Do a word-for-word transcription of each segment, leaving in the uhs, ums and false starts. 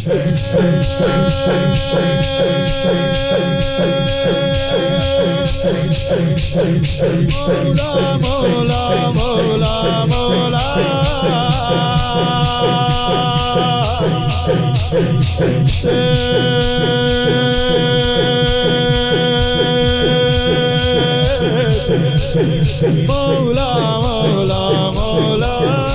مولا مولا مولا مولا مولا مولا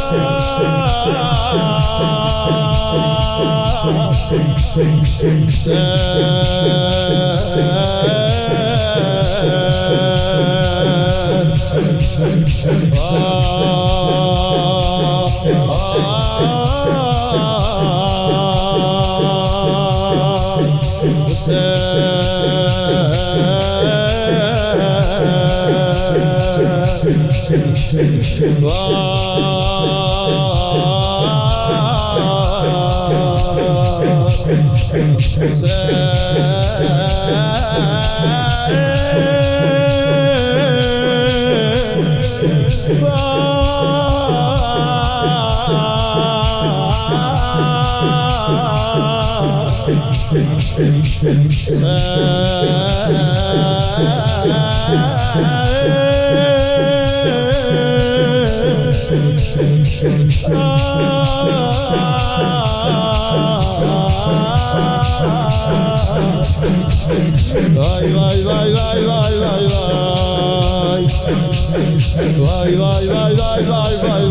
Vay vay vay vay vay vay vay Vay vay vay vay vay vay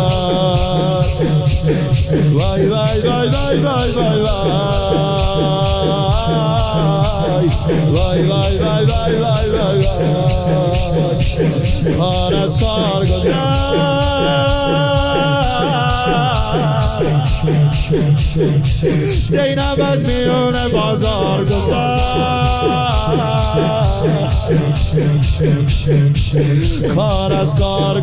Vay vay vay vay vay vay Vay vay vay vay vay vay Kar az kar Zeynep az میون بازار گذشت کار از کار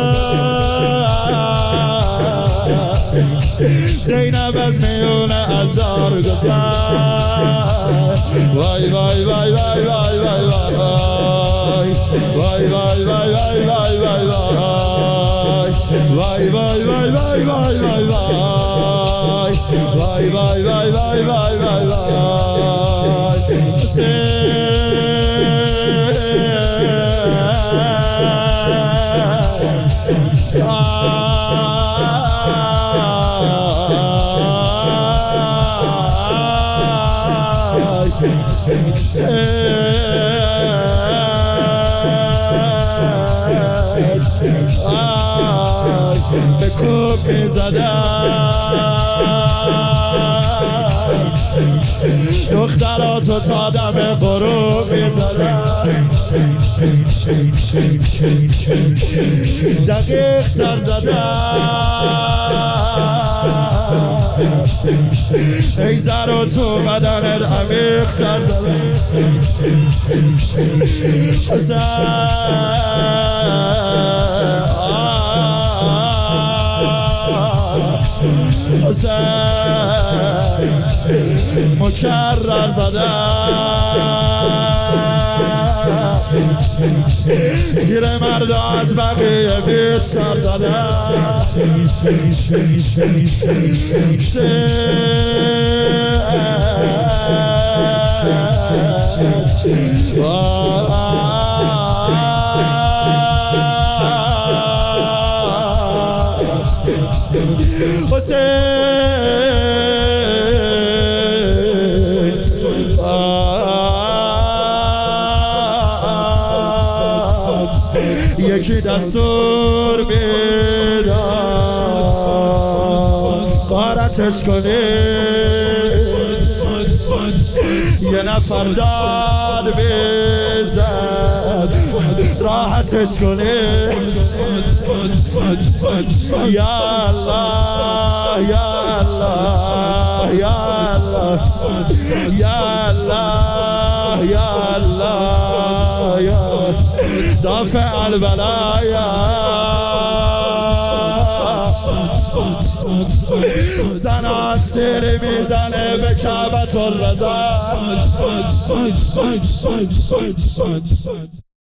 گذشت زینب از میون ازار گذشت وای وای وای وای وای وای وای وای وای وای وای وای وای وای وای وای وای وای وای Vay vay vay vay vay vay به کوب میزدم دختراتو تا دم غروب میزدم دقیق تر زدم ای زرو تو بدنت عمیق تر زدم مکرر زدم گیر مردا از بقیه بیشتر زدم یکی دستور میداد غارتش کنید یه نفر داد میزد راحتش کنید یا الله یا الله یا الله یا الله یا الله یا دافع البلایا سنات سیر میزنه به کعبة الرضا